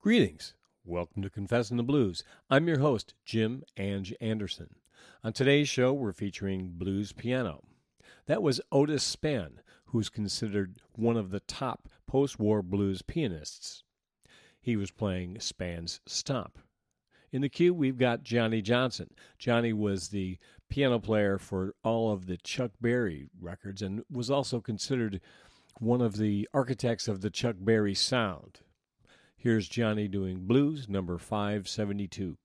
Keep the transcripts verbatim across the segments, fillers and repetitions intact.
Greetings. Welcome to Confessing the Blues. I'm your host, Jim Ange Anderson. On today's show, we're featuring blues piano. That was Otis Spann, who's considered one of the top post-war blues pianists. He was playing Spann's Stomp. In the queue, we've got Johnny Johnson. Johnny was the piano player for all of the Chuck Berry records and was also considered one of the architects of the Chuck Berry sound. Here's Johnny doing blues number five seventy-two.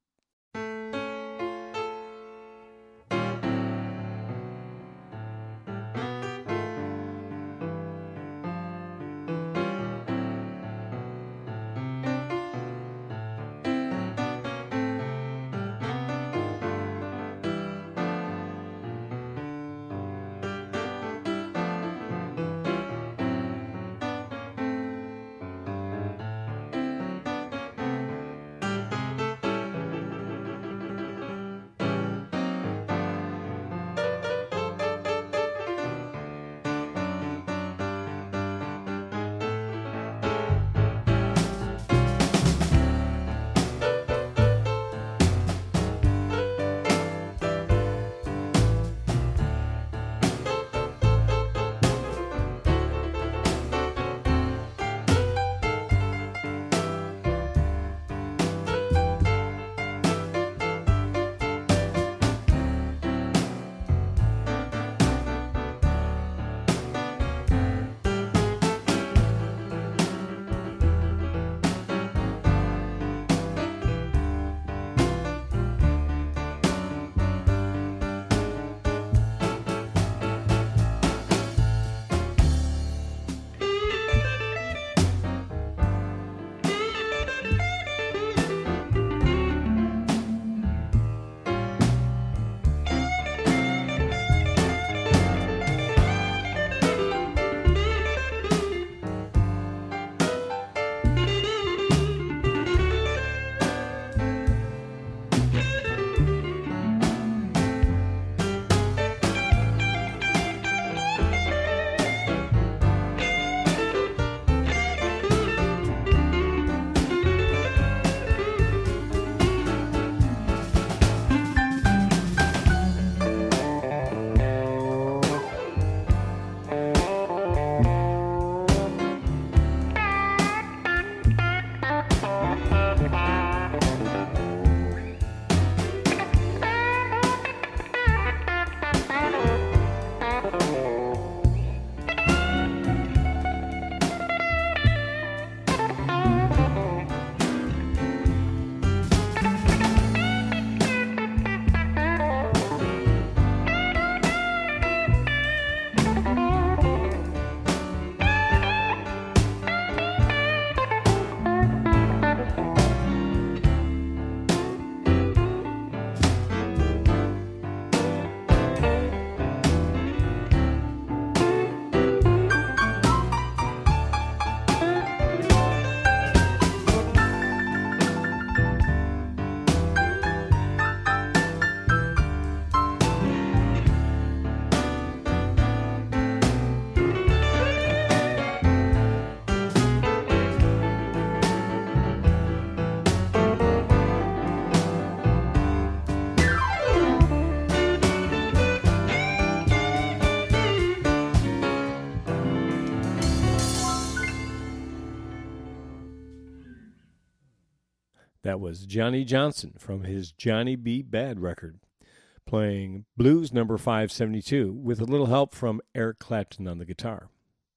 That was Johnny Johnson from his Johnny B. Bad record, playing blues number five seventy-two with a little help from Eric Clapton on the guitar.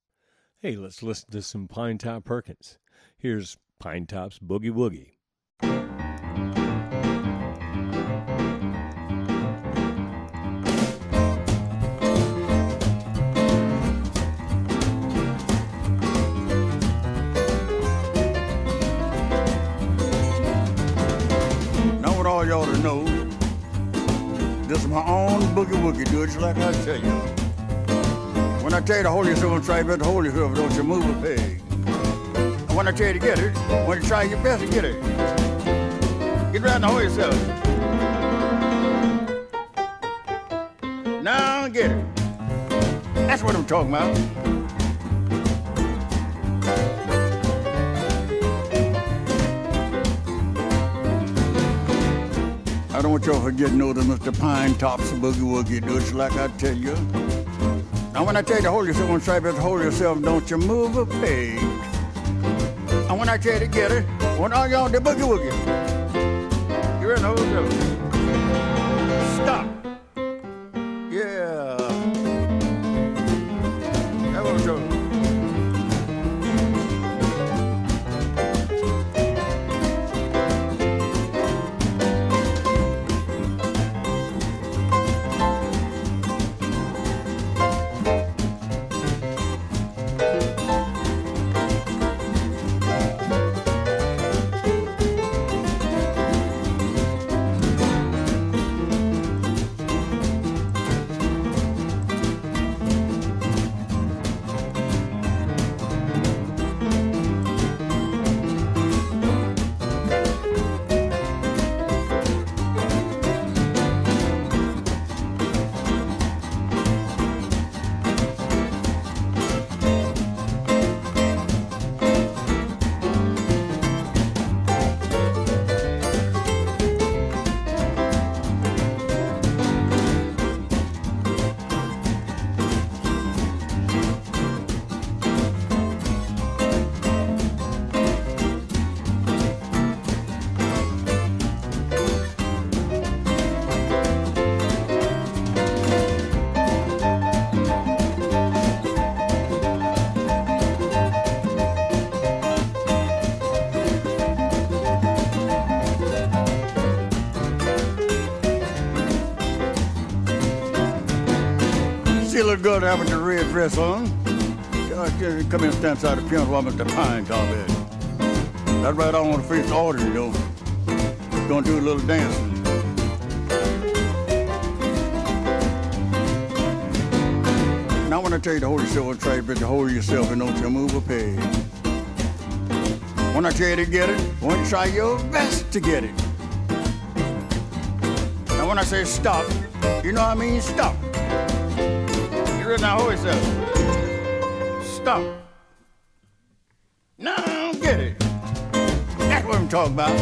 Hey, let's listen to some Pine Top Perkins. Here's Pine Top's Boogie Woogie. All y'all to know, this is my own boogie woogie, do it just like I tell you. When I tell you to hold yourself on straight, better hold yourself, don't you move a peg. And when I tell you to get it, when you try your best to get it, get right and hold yourself. Now get it. That's what I'm talking about. I don't want y'all to forget, no, that Mister Pine Top's boogie woogie, do it like I tell you. Now when I tell you to hold yourself on straight, but hold yourself, don't you move a peg. And when I tell you to get it, when all y'all the boogie woogie, you're in the hotel. Stop. Yeah. That was true. She look good having the red dress on. Come in and stand beside the piano while Mister Pine Top is. That's right, I want to face the order, you know. Gonna do a little dancing. Now when I tell you to hold yourself on track, but to hold yourself and don't you move a peg. When I tell you to get it, when you try your best to get it. Now when I say stop, you know what I mean? Stop. Now hold yourself. Stop. No, I don't get it. That's what I'm talking about.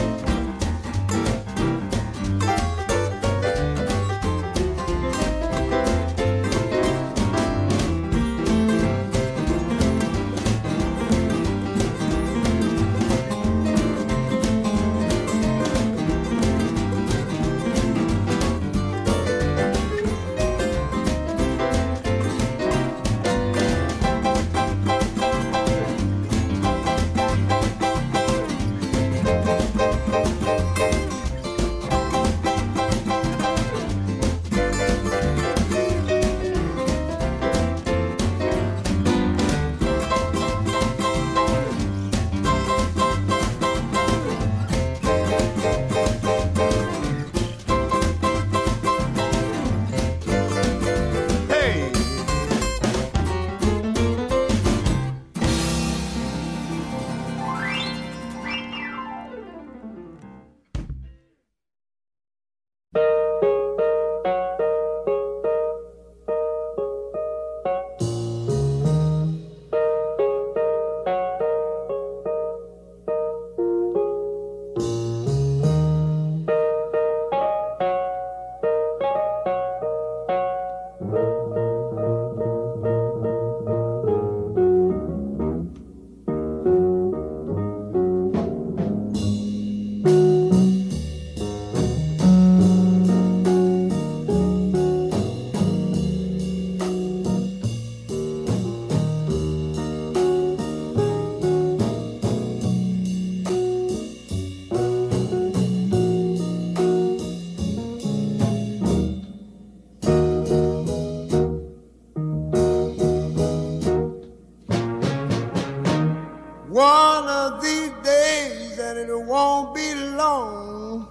One of these days, and it won't be long,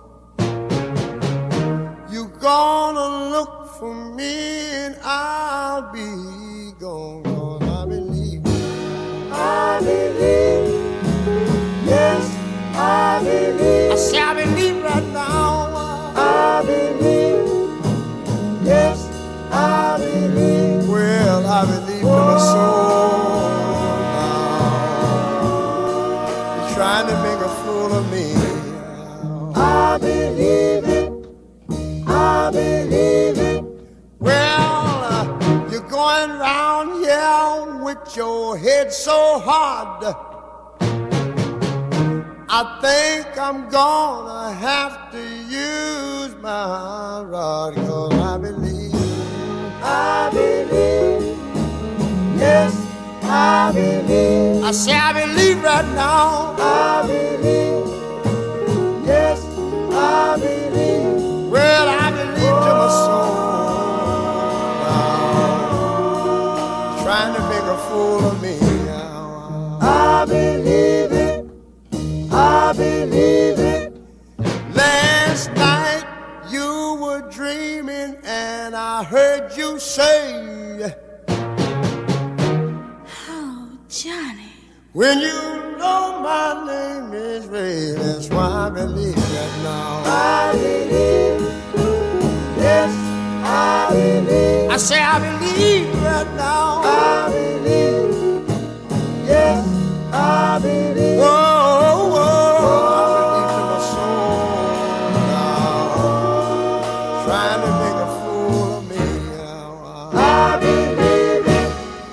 you're gonna look for me and I'll be gone. Lord, I believe, I believe, yes, I believe. I say I believe right now. I believe, yes, I believe. Well, I believe to my soul. Trying to make a fool of me. I believe it. with your head so hard, I think I'm gonna have to use my rod. 'Cause I believe, I believe, yes, I believe. I say I believe right now. I believe, yes, I believe. Well, I believe to my soul now, trying to make a fool of me now. I believe it, I believe it. Last night you were dreaming and I heard you say, oh, Johnny, when you know my name is Ray, that's why I believe that now. I believe, yes, I believe. I say I believe right now. I believe, yes, I believe. Whoa, whoa, I believe to my soul now, trying to make a fool of me now. I believe it.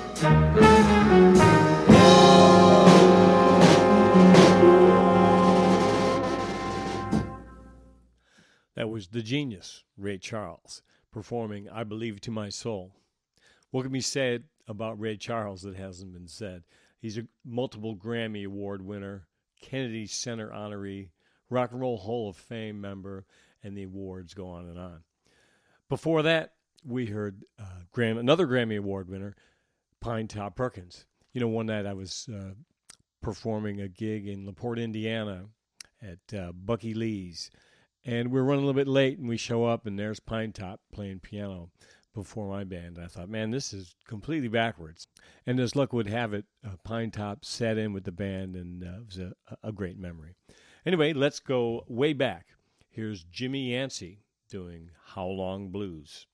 That was the genius, Ray Charles, performing I Believe to My Soul. What can be said about Ray Charles that hasn't been said? He's a multiple Grammy Award winner, Kennedy Center honoree, Rock and Roll Hall of Fame member, and the awards go on and on. Before that, we heard uh, Gram- another Grammy Award winner, Pinetop Perkins. You know, one night I was uh, performing a gig in LaPorte, Indiana at uh, Bucky Lee's, and we were running a little bit late, and we show up, and there's Pinetop playing piano before my band. I thought, man, this is completely backwards. And as luck would have it, uh, Pinetop sat in with the band, and uh, it was a, a great memory. Anyway, let's go way back. Here's Jimmy Yancey doing How Long Blues.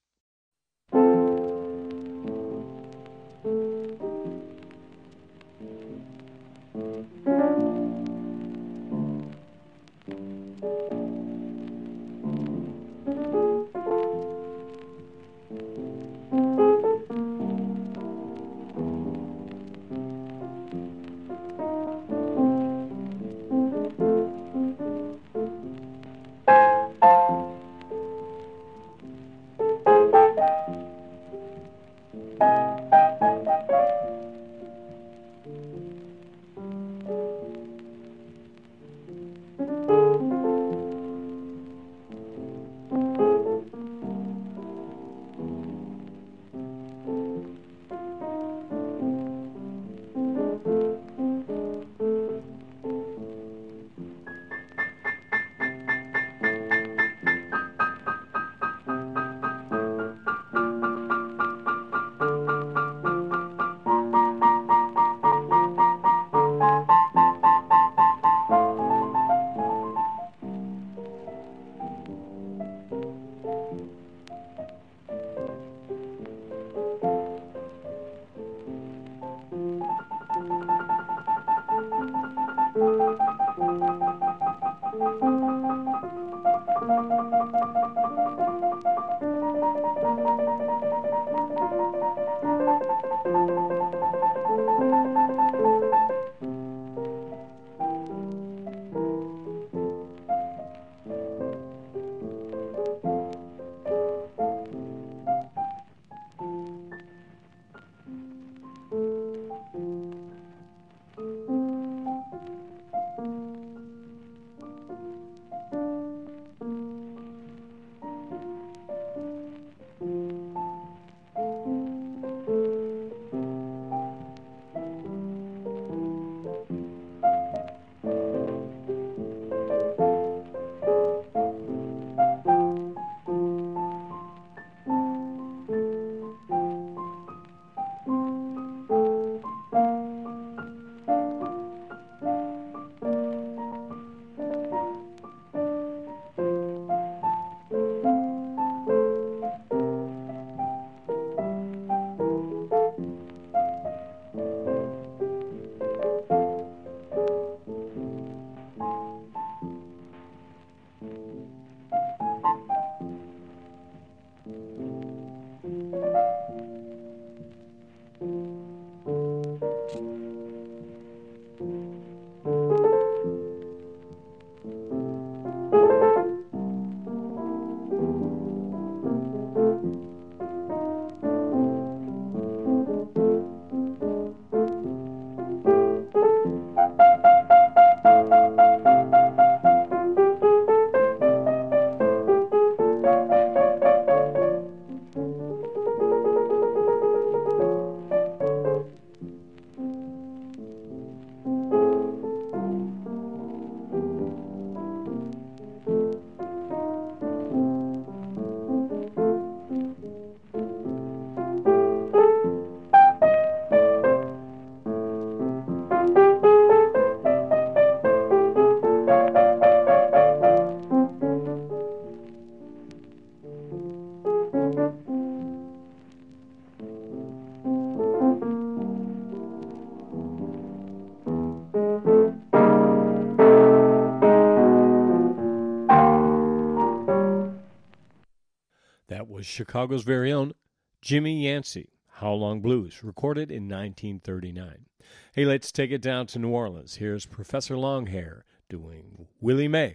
was Chicago's very own Jimmy Yancey, How Long Blues, recorded in nineteen thirty-nine. Hey, let's take it down to New Orleans. Here's Professor Longhair doing Willie Mae.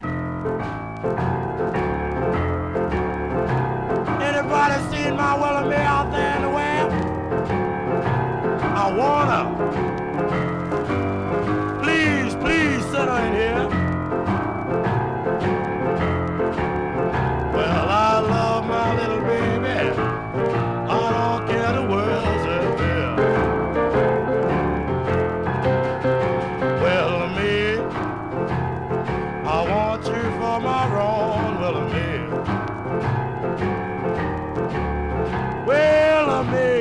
Anybody seen my Willie Mae out there in the web? I wanna. Please, please sit her in here. Well, I love my little baby. I don't care the world says well. Well, me, I want you for my wrong, well, me. Well, me,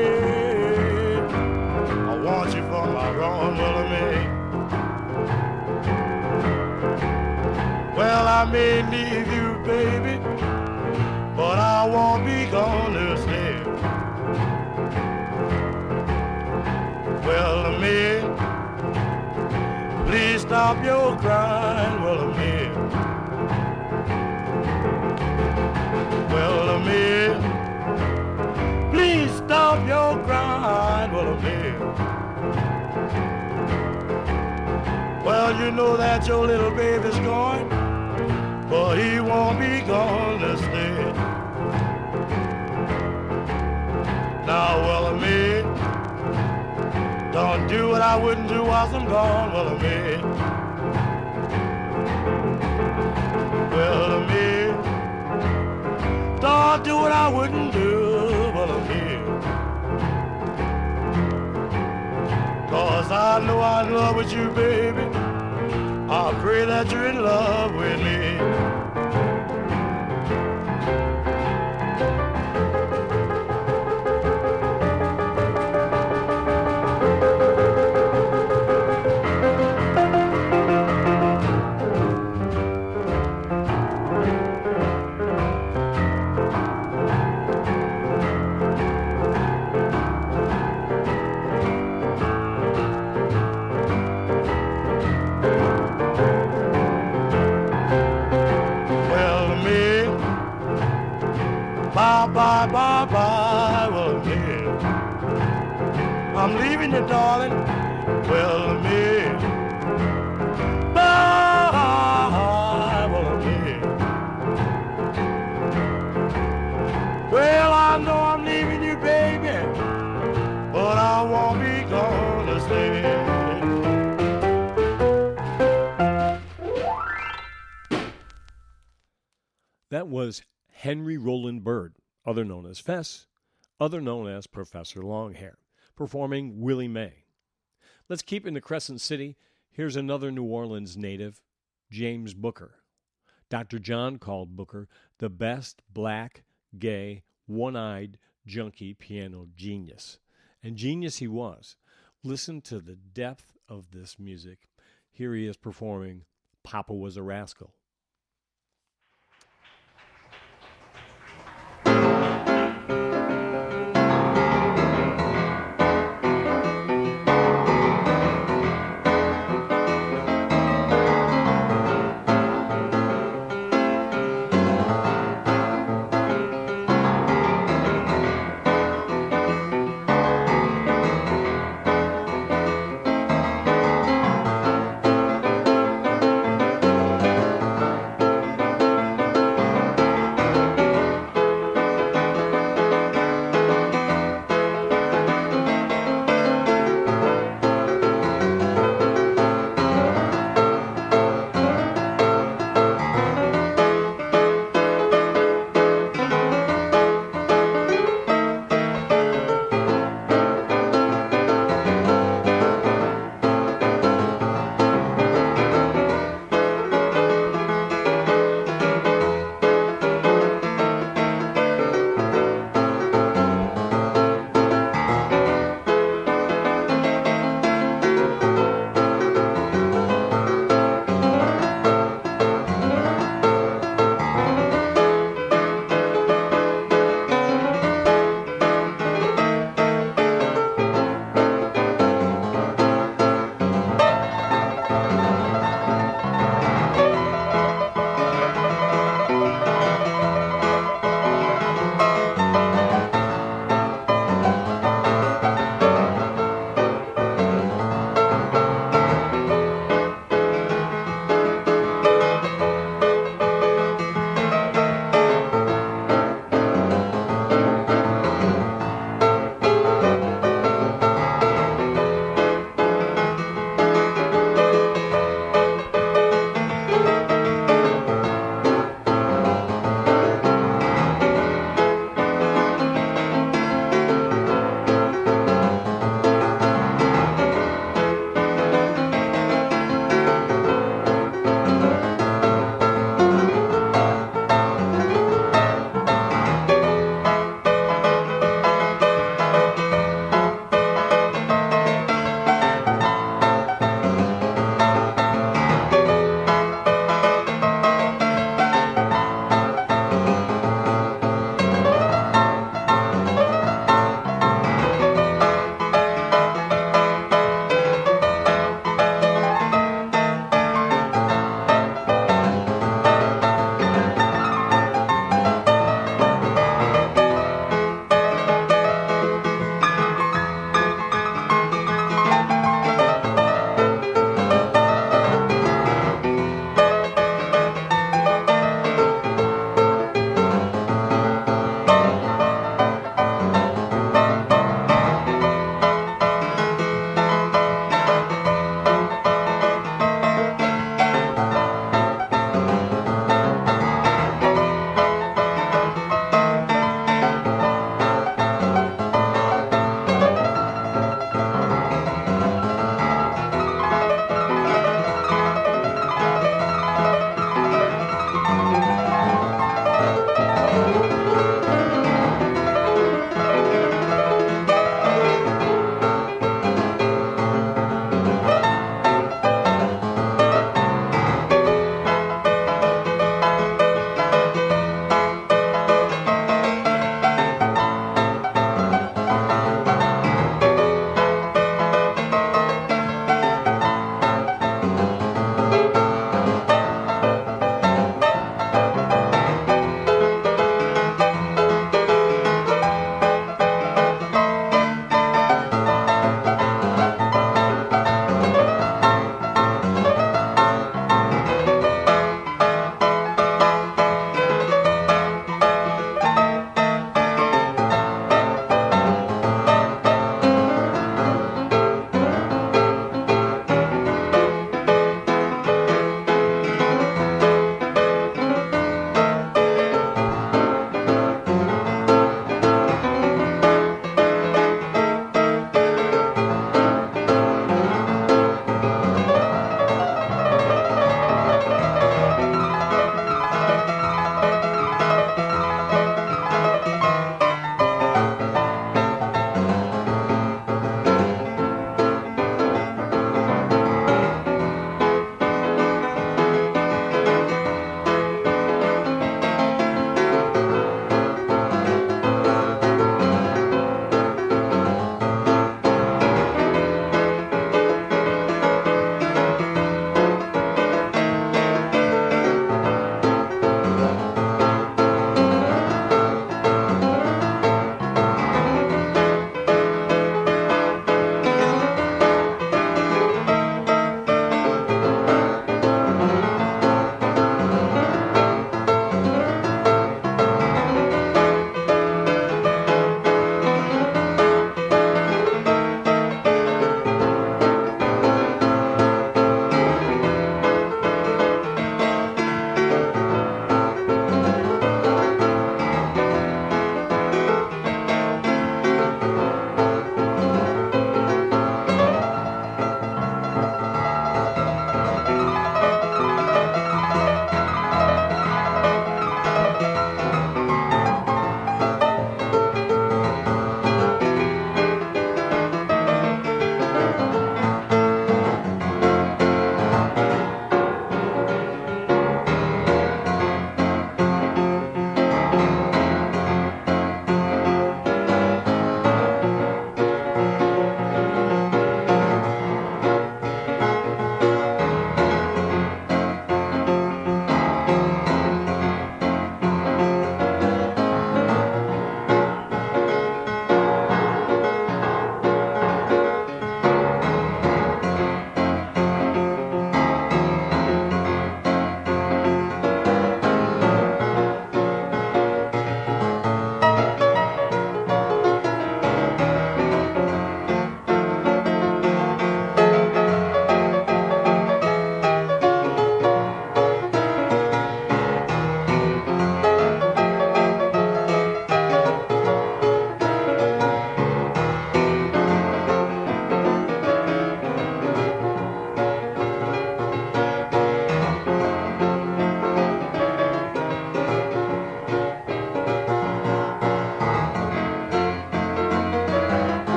I want you for my wrong, well, me. Well, I may leave you, baby, but I won't be gonna stay. Well, me, please stop your crying, well, me. Well, me, please stop your crying, well, me. Well, you know that your little baby's going, but he won't be gonna stay. Now, well, me, don't do what I wouldn't do whilst I'm gone, well, me. Well, me, don't do what I wouldn't do, well, me. Cause I know I'm in love with you, baby. I pray that you're in love with me. Bye, bye, bye, well, me. I'm leaving you, darling, well, me. Bye, well, me. Well, I know I'm leaving you, baby, but I won't be gonna stay. That was Henry Roland Byrd, other known as Fess, other known as Professor Longhair, performing Willie Mae. Let's keep in the Crescent City. Here's another New Orleans native, James Booker. Doctor John called Booker the best black, gay, one-eyed, junkie piano genius. And genius he was. Listen to the depth of this music. Here he is performing Papa Was a Rascal. Well,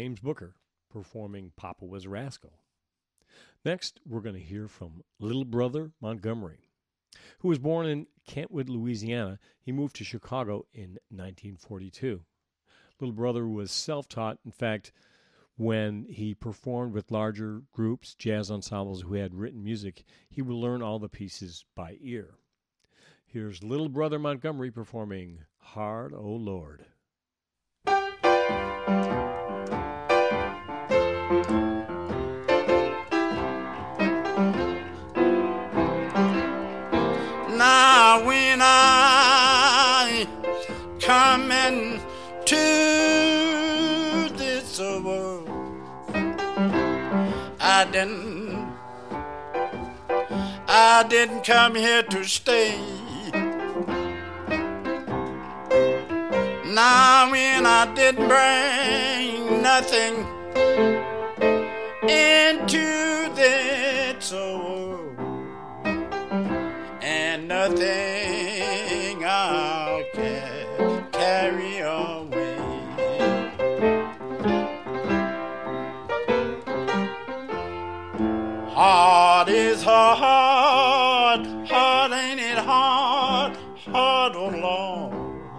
James Booker performing Papa Was a Rascal. Next, we're going to hear from Little Brother Montgomery, who was born in Kentwood, Louisiana. He moved to Chicago in nineteen forty-two. Little Brother was self-taught. In fact, when he performed with larger groups, jazz ensembles who had written music, he would learn all the pieces by ear. Here's Little Brother Montgomery performing Hard, Oh Lord. Now when I come into this world, I didn't, I didn't come here to stay. Now when I didn't bring nothing into this world, and nothing I can carry away. Hard is hard, hard ain't it hard, hard oh Lord.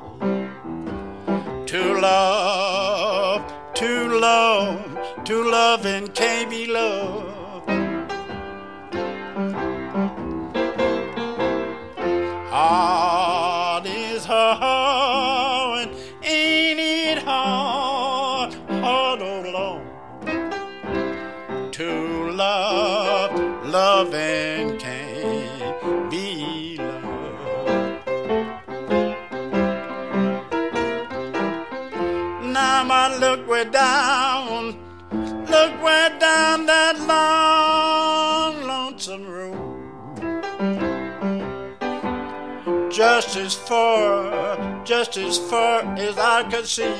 To love, to love, to love and can't be loved. Hard is hard, ain't it hard, hard oh Lord. To love, love and can't be loved. Now I look way down, look way down that long, lonesome road. Just as far, just as far as I could see.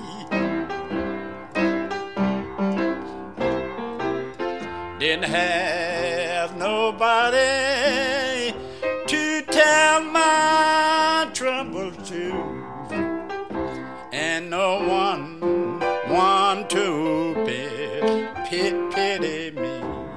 Didn't have nobody to tell my troubles to, and no one, one to pity, pity me.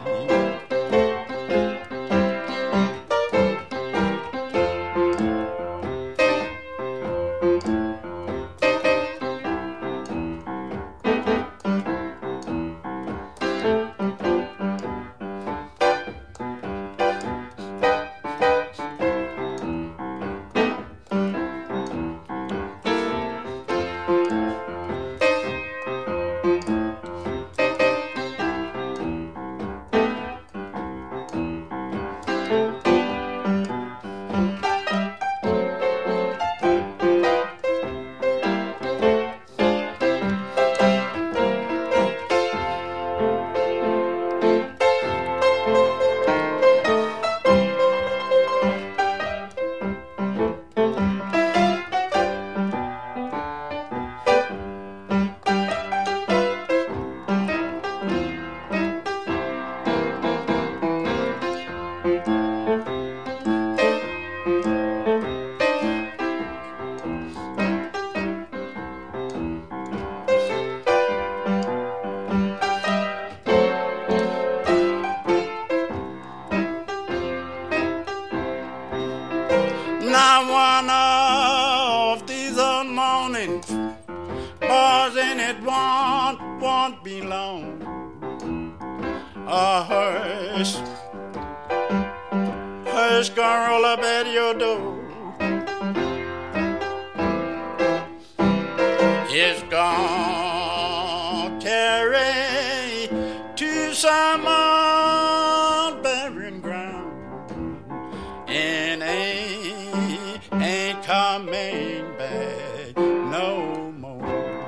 Now one of these old mornings, boys, and it won't, won't be long. A hearse, hearse gonna roll up at your door. It's gonna carry to some old barren ground, and ain't, ain't coming back no more.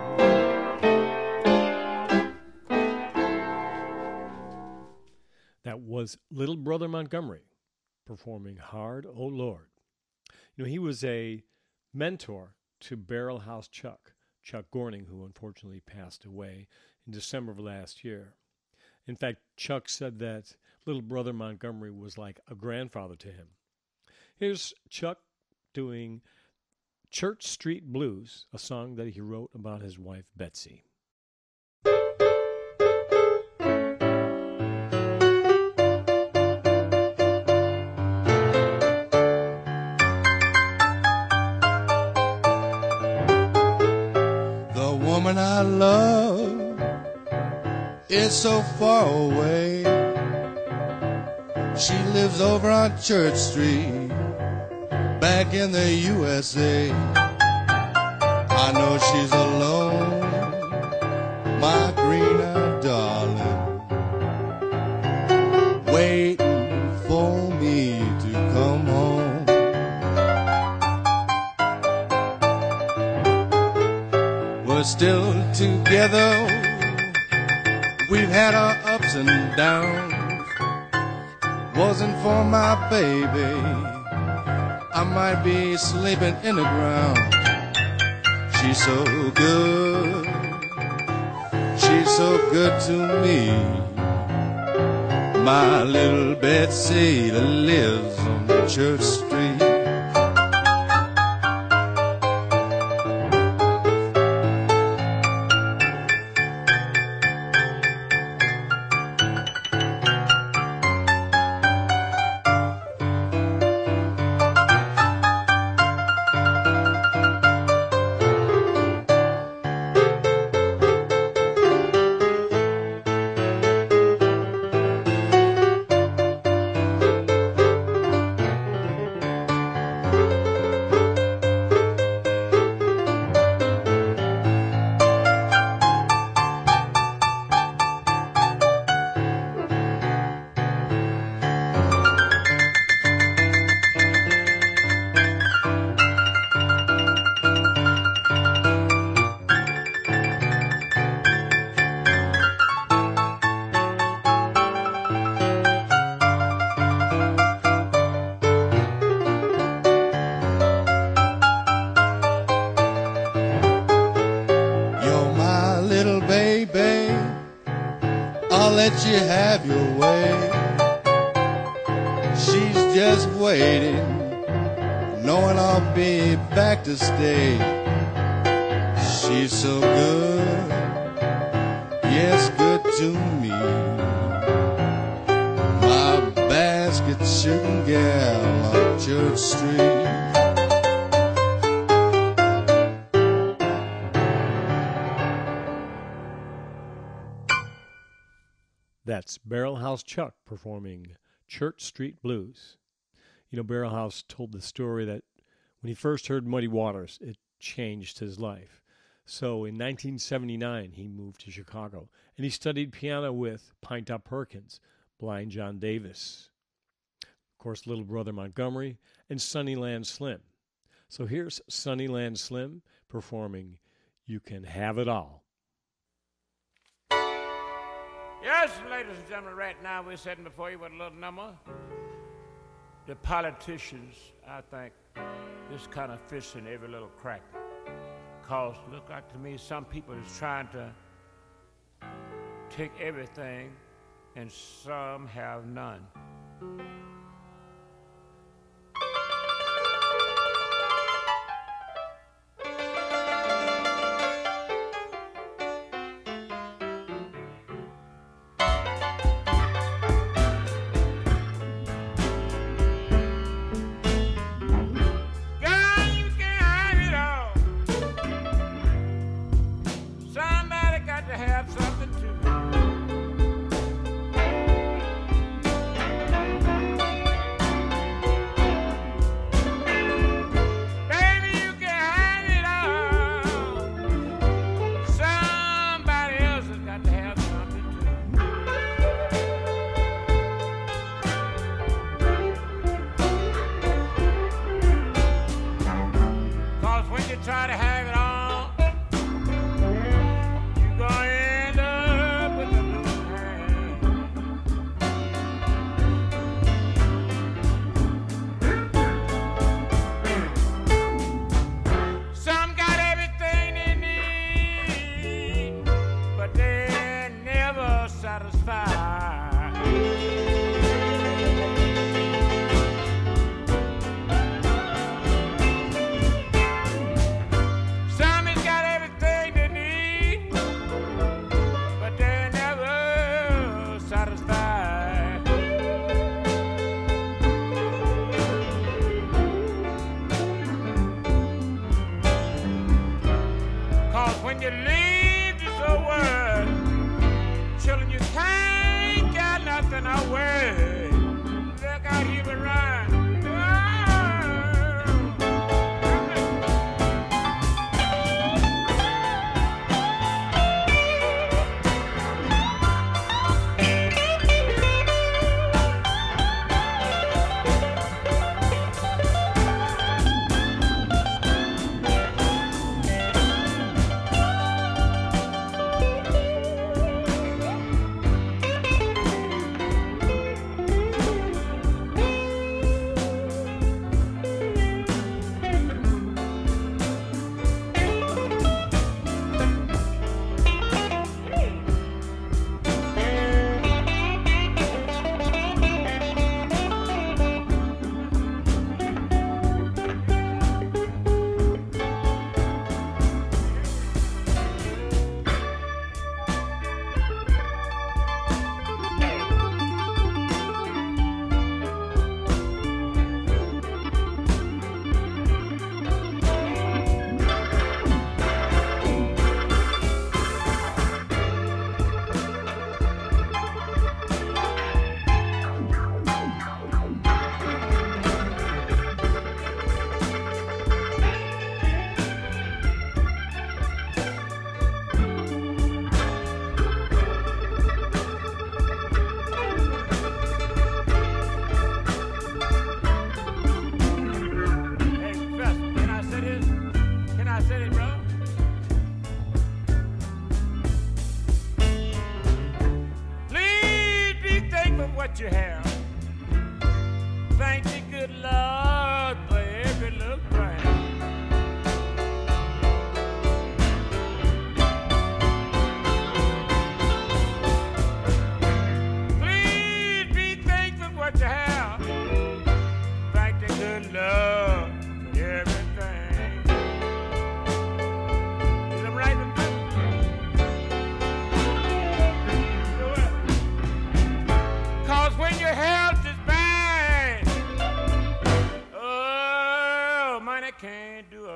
That was Little Brother Montgomery performing Hard, Oh Lord. You know, he was a mentor to Barrel House Chuck, Chuck Gorning, who unfortunately passed away in December of last year. In fact, Chuck said that Little Brother Montgomery was like a grandfather to him. Here's Chuck doing Church Street Blues, a song that he wrote about his wife, Betsy. woman I love is so far away. She lives over on Church Street, back in the U S A. I know she's alone, my green-eyed darling, waiting for me to come home. We're still together, we've had our ups and downs. Wasn't for my baby, I might be sleeping in the ground. She's so good, she's so good to me. My little Betsy that lives on Church Street. Let you have your way. She's just waiting, knowing I'll be back to stay. She's so good, yes, good to me. My basket shooting gal on Church Street. That's Barrelhouse Chuck performing Church Street Blues. You know, Barrelhouse told the story that when he first heard Muddy Waters, it changed his life. So in nineteen seventy-nine, he moved to Chicago, and he studied piano with Pinetop Perkins, Blind John Davis, of course, Little Brother Montgomery, and Sunnyland Slim. So here's Sunnyland Slim performing You Can Have It All. Yes, ladies and gentlemen, right now we're sitting before you with a little number. The politicians, I think, this kind of fits in every little crack. Cause look like to me, some people is trying to take everything and some have none. Something to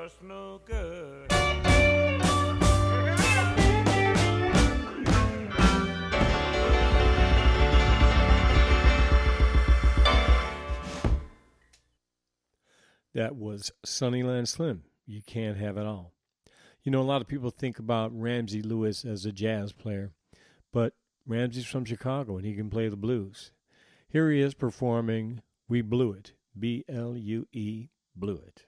us no good. That was Sunnyland Slim. You can't have it all. You know, a lot of people think about Ramsey Lewis as a jazz player, but Ramsey's from Chicago and he can play the blues. Here he is performing We Blew It, B L U E, Blew It.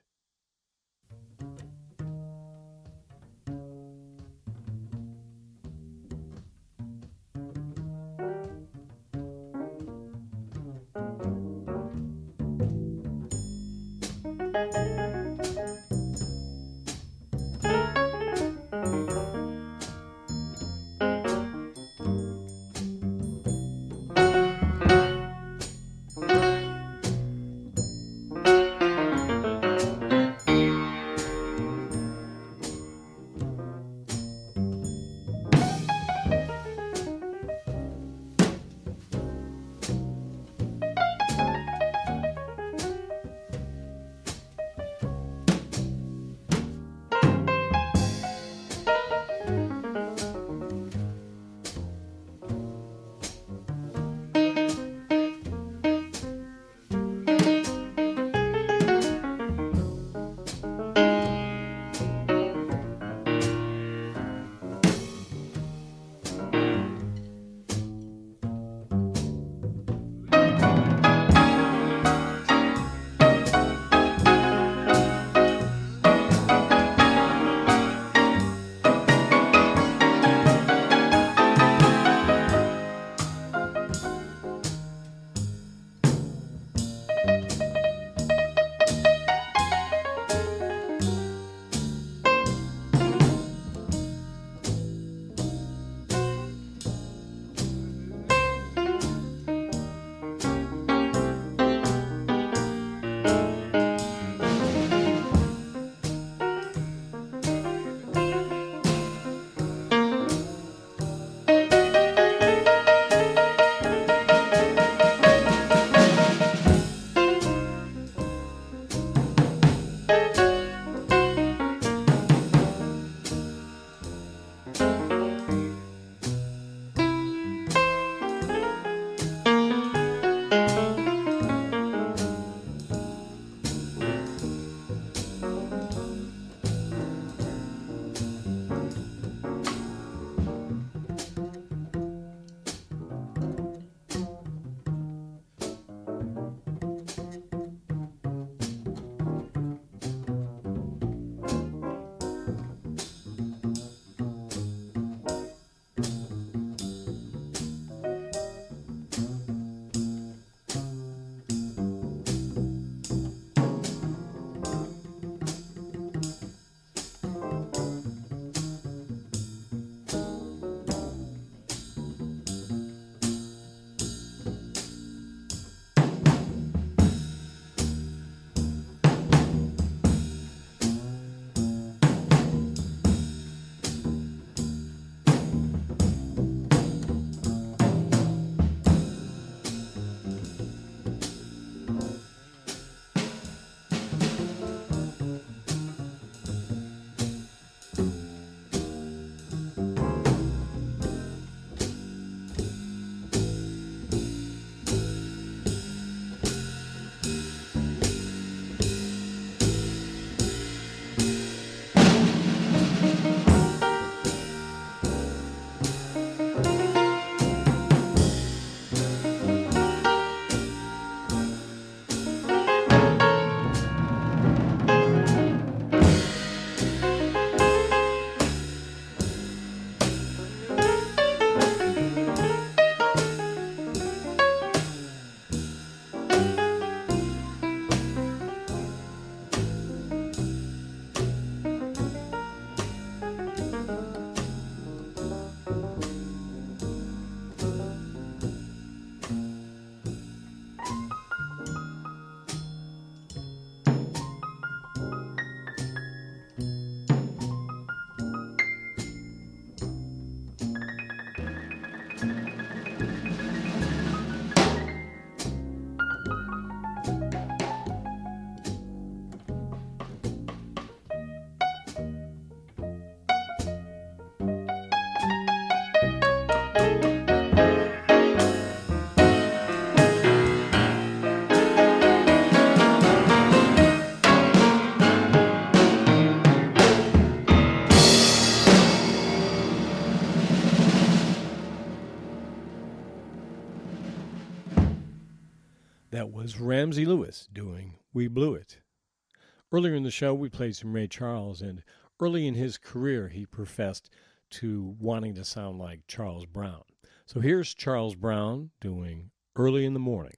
was Ramsey Lewis doing We Blew It. Earlier in the show, we played some Ray Charles, and early in his career, he professed to wanting to sound like Charles Brown. So here's Charles Brown doing Early in the Morning.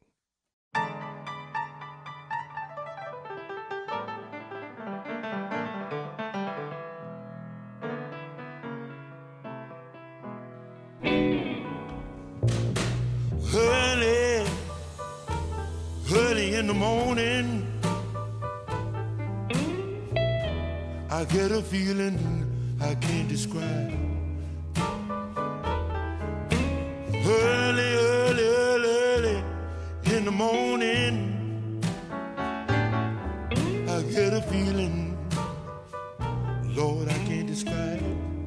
Early, early in the morning, I get a feeling I can't describe. Early, early, early, early in the morning, I get a feeling, Lord, I can't describe.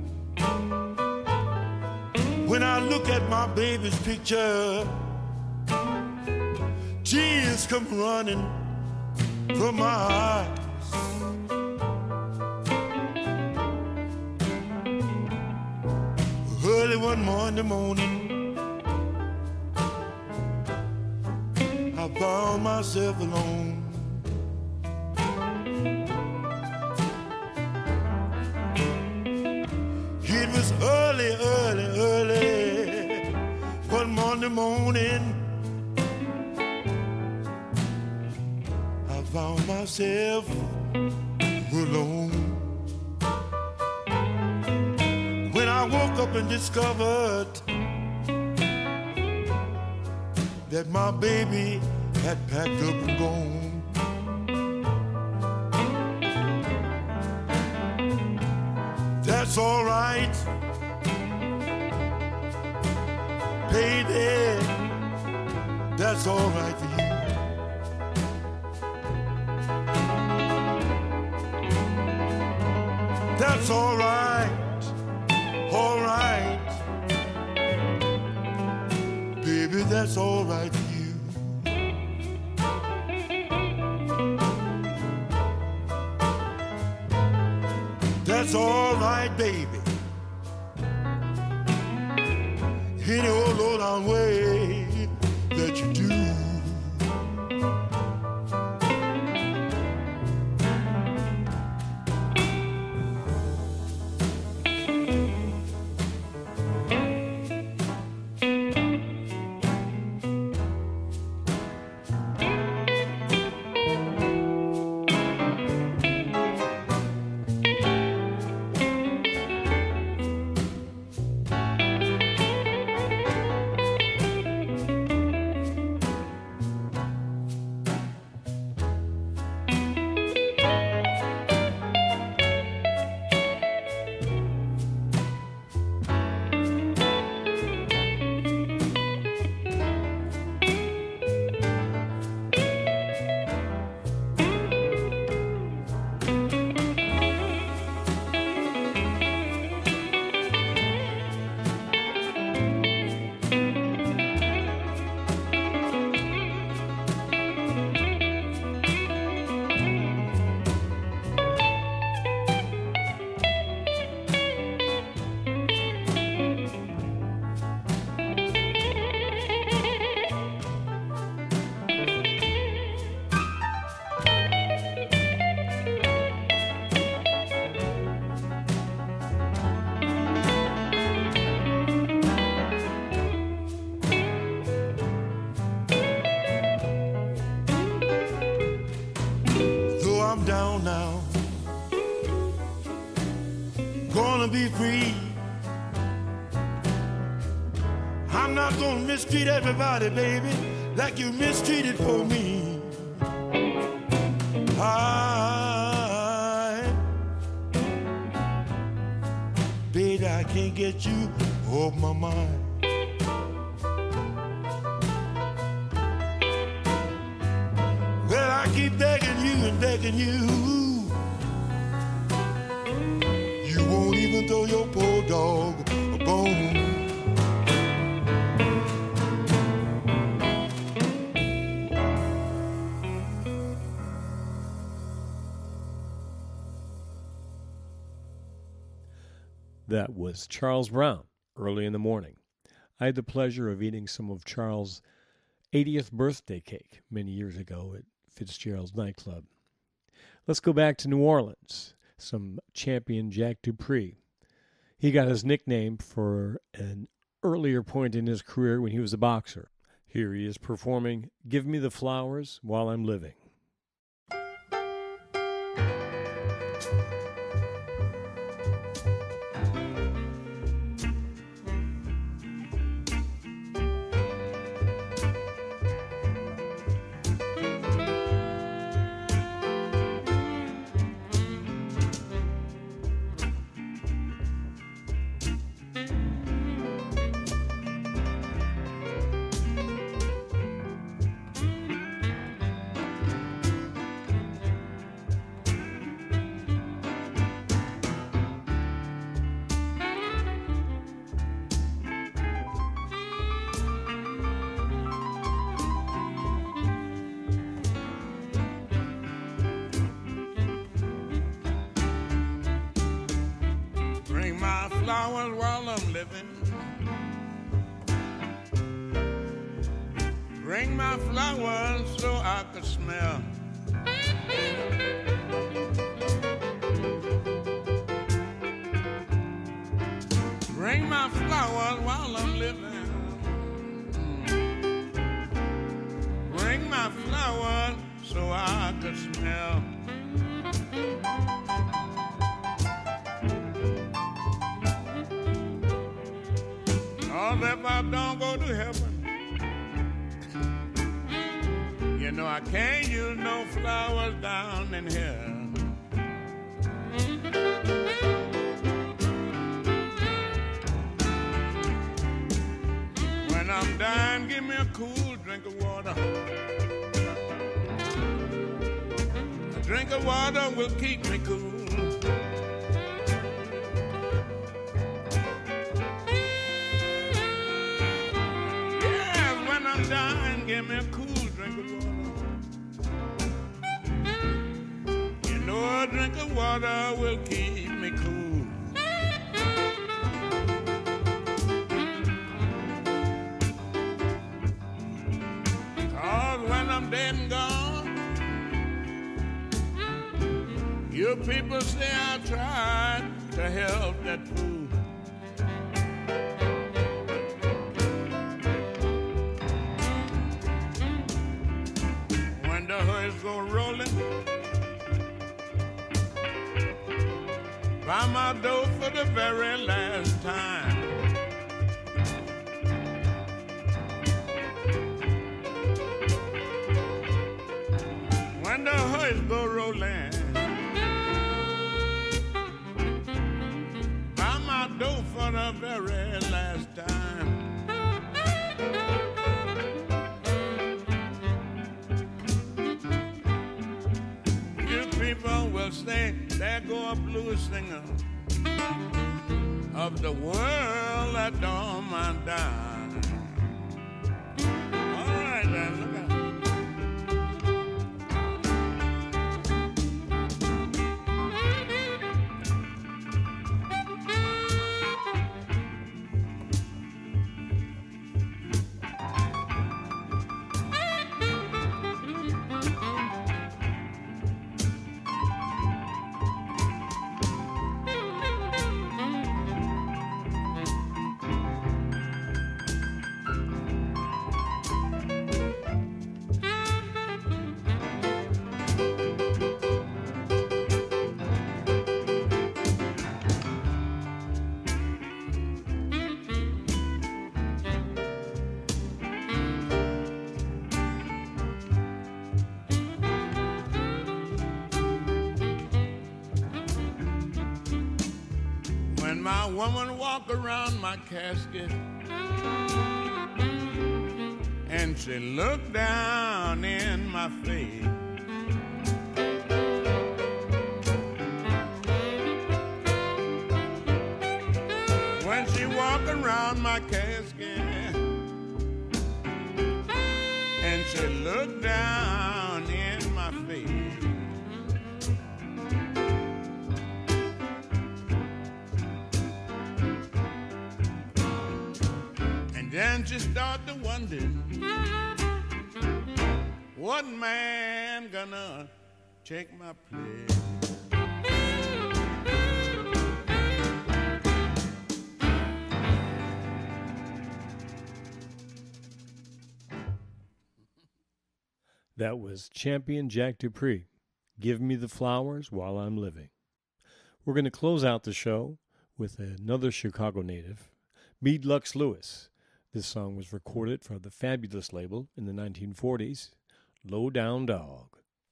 When I look at my baby's picture, tears come running from my eyes. Early one Monday morning, I found myself alone. It was early, early, early one Monday morning, I found myself alone. When I woke up and discovered that my baby had packed up and gone. That's all right, baby, that's all right for you. That's all right, all right, baby, that's all right for you. That's all right, baby. Any old low down way that you do. Be free. I'm not gonna mistreat everybody, baby, like you mistreated for me. I, baby, I can't get you off my mind. Well, I keep begging you and begging you. Won't even throw your poor dog a bone. That was Charles Brown, Early in the Morning. I had the pleasure of eating some of Charles' eightieth birthday cake many years ago at Fitzgerald's nightclub. Let's go back to New Orleans, some champion Jack Dupree. He got his nickname for an earlier point in his career when he was a boxer. Here he is performing Give Me the Flowers While I'm Living. Flowers while I'm living. Bring my flowers so I could smell. Bring my flowers while I'm living. Bring my flowers so I could smell. If I don't go to heaven, you know I can't use no flowers down in here. When I'm dying, give me a cool drink of water. A drink of water will keep me cool. Give me a cool drink of water. You know a drink of water will keep me cool. Cause when I'm dead and gone, you people say I tried to help that fool. Go rolling by my door for the very last time. When the hearse go rolling by my door for the very last time. People will say, there go a blues singer of the world that don't mind dying. All right, then, look out. My woman walk around my casket and she look down in my face. When she walk around my casket and she look down in my face. Then she start to wonder One man gonna take my place. That was Champion Jack Dupree, Give Me the Flowers While I'm Living. We're going to close out the show with another Chicago native, Meade Lux Lewis. This song was recorded for the Fabulous label in the nineteen forties, Low Down Dog.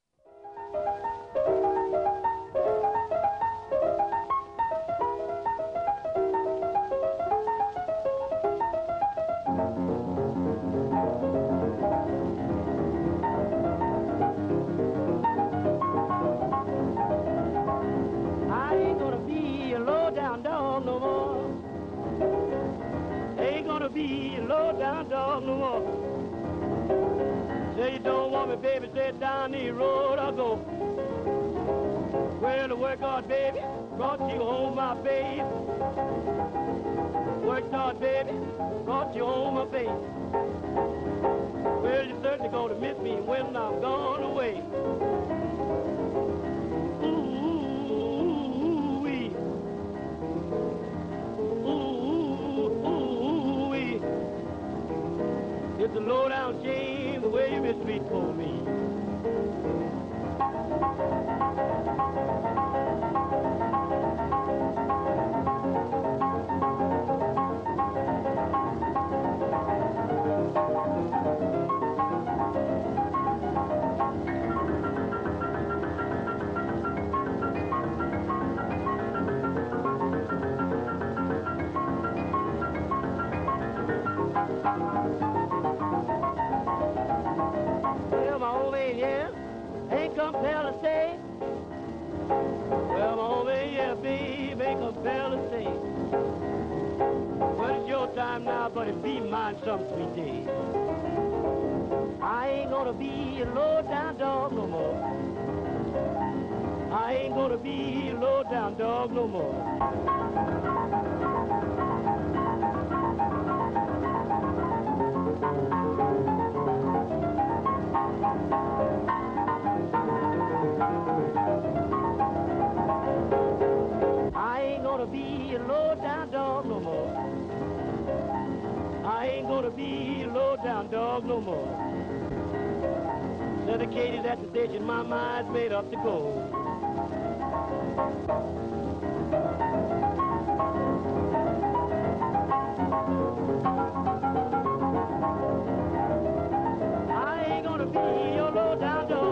Be a low down dog no more. Say you don't want me, baby, say down the road I go. Well, the work hard, baby, brought you home, my babe. Worked hard, baby, brought you home, my babe. Well, you're certainly gonna miss me when I'm gone away. It's a low-down shame the way you mistreat for me. Compelled to stay. Well, my home ain't yeah, babe, ain't compelled to stay. Well, it's your time now, but it be mine some sweet day. I ain't gonna be a low-down dog no more. I ain't gonna be a low-down dog no more. Be a low-down dog no more. I ain't gonna be a low-down dog no more. Dedicated at the station, my mind's made up to go. I ain't gonna be a low-down dog.